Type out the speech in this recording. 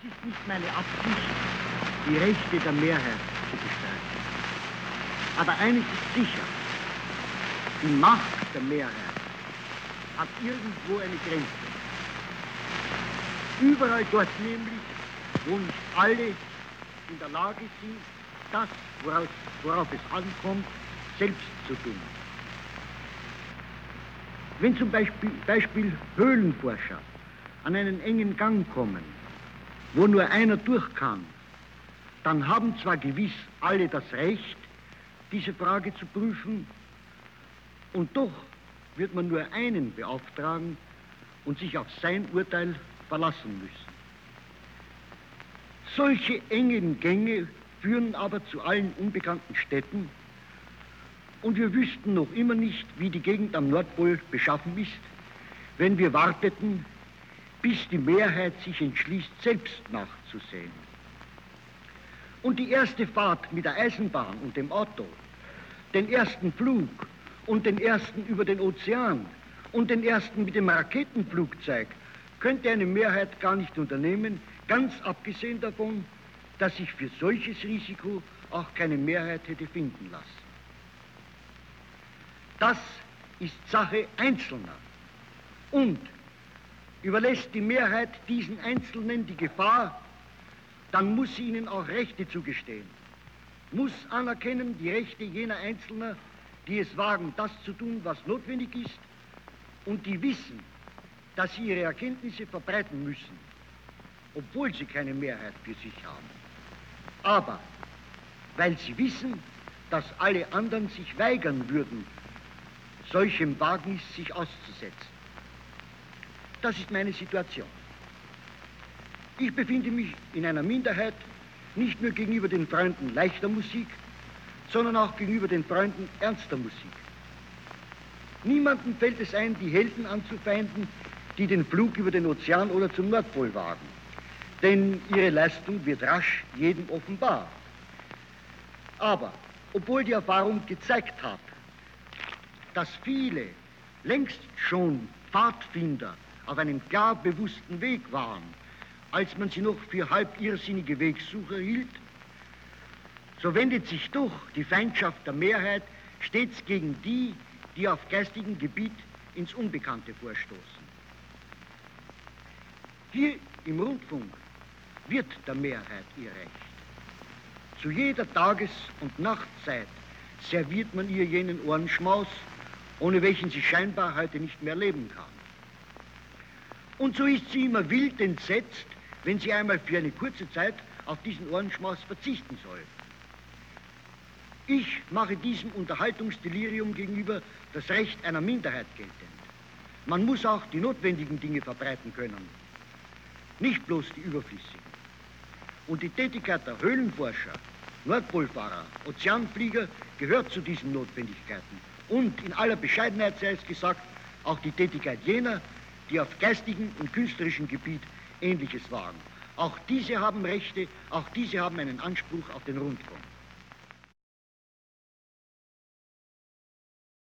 ist nicht meine Absicht, die Rechte der Mehrheit zu bestreiten. Aber eines ist sicher, die Macht der Mehrheit hat irgendwo eine Grenze. Überall dort nämlich, wo nicht alle in der Lage sind, das, worauf es ankommt, selbst zu tun. Wenn zum Beispiel Höhlenforscher an einen engen Gang kommen, wo nur einer durch kann, dann haben zwar gewiss alle das Recht, diese Frage zu prüfen, und doch wird man nur einen beauftragen und sich auf sein Urteil verlassen müssen. Solche engen Gänge führen aber zu allen unbekannten Städten, und wir wüssten noch immer nicht, wie die Gegend am Nordpol beschaffen ist, wenn wir warteten, bis die Mehrheit sich entschließt, selbst nachzusehen. Und die erste Fahrt mit der Eisenbahn und dem Auto, den ersten Flug und den ersten über den Ozean und den ersten mit dem Raketenflugzeug könnte eine Mehrheit gar nicht unternehmen, ganz abgesehen davon, dass sich für solches Risiko auch keine Mehrheit hätte finden lassen. Das ist Sache Einzelner. Und überlässt die Mehrheit diesen Einzelnen die Gefahr, dann muss sie ihnen auch Rechte zugestehen, muss anerkennen die Rechte jener Einzelner, die es wagen, das zu tun, was notwendig ist, und die wissen, dass sie ihre Erkenntnisse verbreiten müssen, obwohl sie keine Mehrheit für sich haben. Aber weil sie wissen, dass alle anderen sich weigern würden, solchem Wagnis sich auszusetzen. Das ist meine Situation. Ich befinde mich in einer Minderheit, nicht nur gegenüber den Freunden leichter Musik, sondern auch gegenüber den Freunden ernster Musik. Niemandem fällt es ein, die Helden anzufeinden, die den Flug über den Ozean oder zum Nordpol wagen. Denn ihre Leistung wird rasch jedem offenbar. Aber, obwohl die Erfahrung gezeigt hat, dass viele längst schon Pfadfinder auf einem klar bewussten Weg waren, als man sie noch für halb irrsinnige Wegsucher hielt, so wendet sich doch die Feindschaft der Mehrheit stets gegen die, die auf geistigem Gebiet ins Unbekannte vorstoßen. Hier im Rundfunk wird der Mehrheit ihr Recht. Zu jeder Tages- und Nachtzeit serviert man ihr jenen Ohrenschmaus, ohne welchen sie scheinbar heute nicht mehr leben kann. Und so ist sie immer wild entsetzt, wenn sie einmal für eine kurze Zeit auf diesen Ohrenschmaus verzichten soll. Ich mache diesem Unterhaltungsdelirium gegenüber das Recht einer Minderheit geltend. Man muss auch die notwendigen Dinge verbreiten können, nicht bloß die überflüssigen. Und die Tätigkeit der Höhlenforscher, Nordpolfahrer, Ozeanflieger gehört zu diesen Notwendigkeiten. Und in aller Bescheidenheit sei es gesagt, auch die Tätigkeit jener, die auf geistigem und künstlerischem Gebiet Ähnliches wagen. Auch diese haben Rechte, auch diese haben einen Anspruch auf den Rundfunk.